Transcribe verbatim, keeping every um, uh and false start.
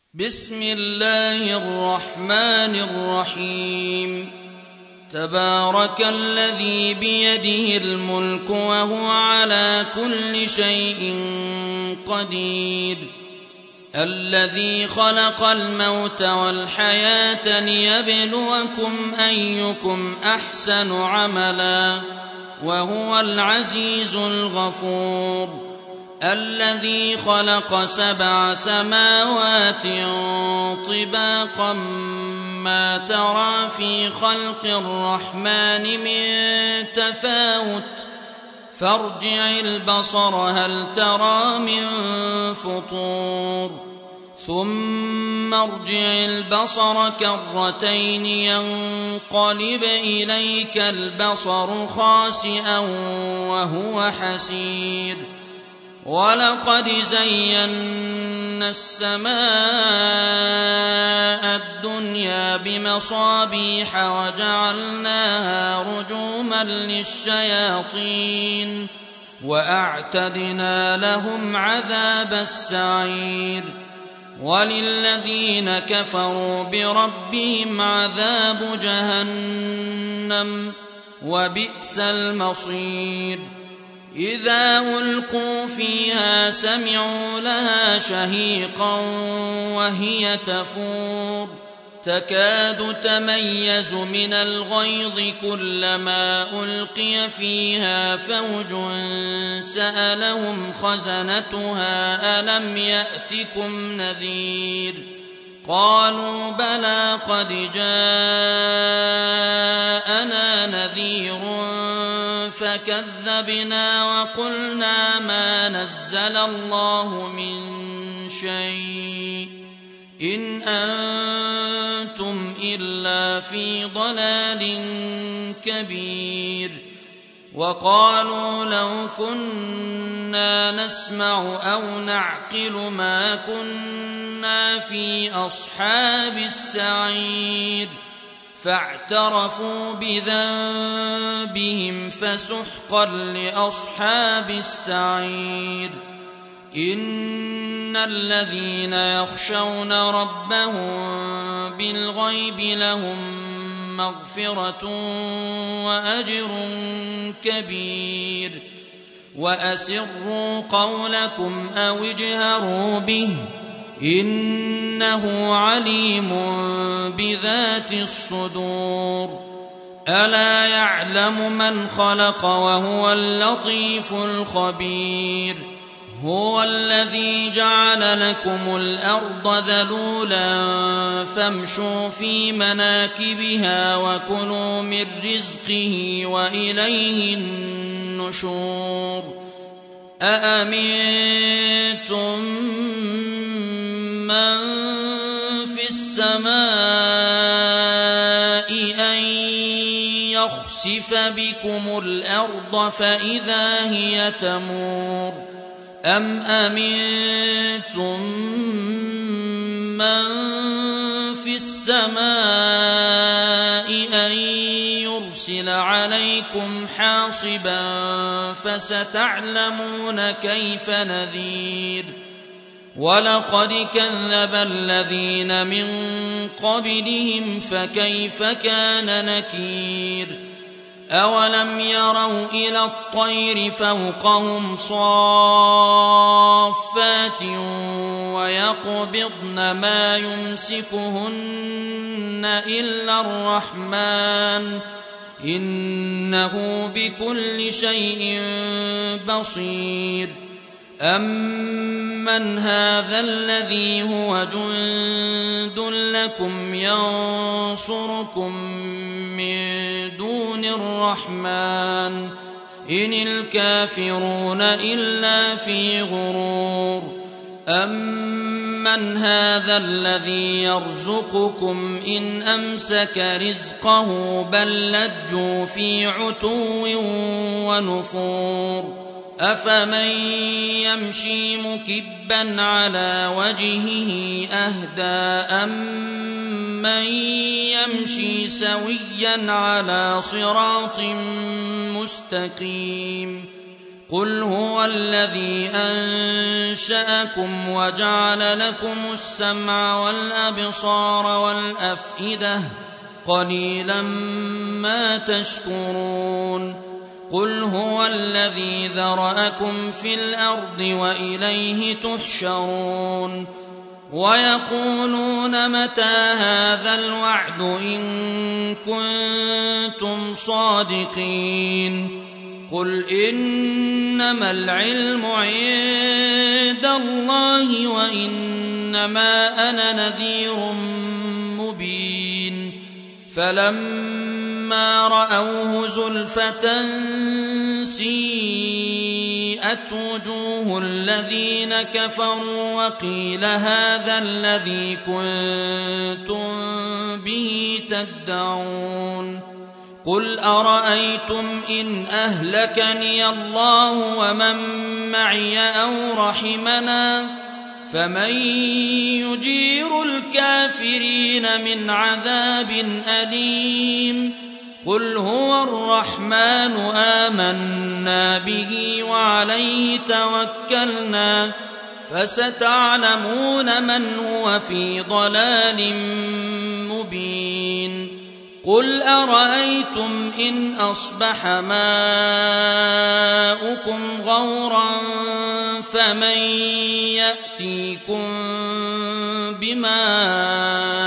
بسم الله الرحمن الرحيم. تبارك الذي بيده الملك وهو على كل شيء قدير. الذي خلق الموت والحياة ليبلوكم أيكم أحسن عملا وهو العزيز الغفور. الذي خلق سبع سماوات طباقا ما ترى في خلق الرحمن من تفاوت فارجع البصر هل ترى من فطور ثم ارجع البصر كرتين ينقلب إليك البصر خاسئا وهو حسير. ولقد زينا السماء الدنيا بمصابيح وجعلناها رجوما للشياطين وأعتدنا لهم عذاب السعير. وللذين كفروا بربهم عذاب جهنم وبئس المصير. إذا ألقوا فيها سمعوا لها شهيقا وهي تفور تكاد تميز من الغيظ كلما ألقي فيها فوج سألهم خزنتها ألم يأتكم نذير قالوا بلى قد جاءنا نذير فكذبنا وقلنا ما نزل الله من شيء إن أنتم إلا في ضلال كبير. وقالوا لو كنا نسمع أو نعقل ما كنا في أصحاب السعير فاعترفوا بذنبهم فسحقا لأصحاب السعير. إن الذين يخشون ربهم بالغيب لهم مغفرة وأجر كبير. وأسروا قولكم أو اجهروا به إنه عليم بذات الصدور. ألا يعلم من خلق وهو اللطيف الخبير. هو الذي جعل لكم الأرض ذلولا فامشوا في مناكبها وكلوا من رزقه وإليه النشور. أأمنتم من في السماء أن يخسف بكم الأرض فإذا هي تمور أم أمنتم من في السماء أن يرسل عليكم حاصبا فستعلمون كيف نذير. ولقد كذب الذين من قبلهم فكيف كان نكير. أولم يروا إلى الطير فوقهم صافات ويقبضن ما يمسكهن إلا الرحمن إنه بكل شيء بصير. أمن هذا الذي هو جند لكم ينصركم من دون الرحمن إن الكافرون إلا في غرور. أمن هذا الذي يرزقكم إن أمسك رزقه بل لجوا في عتو ونفور. أفمن يمشي مكبا على وجهه أهدى أمن يمشي سويا على صراط مستقيم. قل هو الذي أنشأكم وجعل لكم السمع والأبصار والأفئدة قليلا ما تشكرون قل هو الذي ذرأكم في الأرض وإليه تحشرون ويقولون متى هذا الوعد إن كنتم صادقين قل إنما العلم عند الله وإنما أنا نذير مبين فلما رأوه زلفة سيئت وجوه الذين كفروا وقيل هذا الذي كنتم به تدعون قل أرأيتم إن أهلكني الله ومن معي أو رحمنا فمن يجير الكافرين من عذاب أليم قل هو الرحمن آمنا به وعليه توكلنا فستعلمون من هو في ضلال مبين قل أرأيتم إن أصبح ماؤكم غورا فمن يأتيكم بماء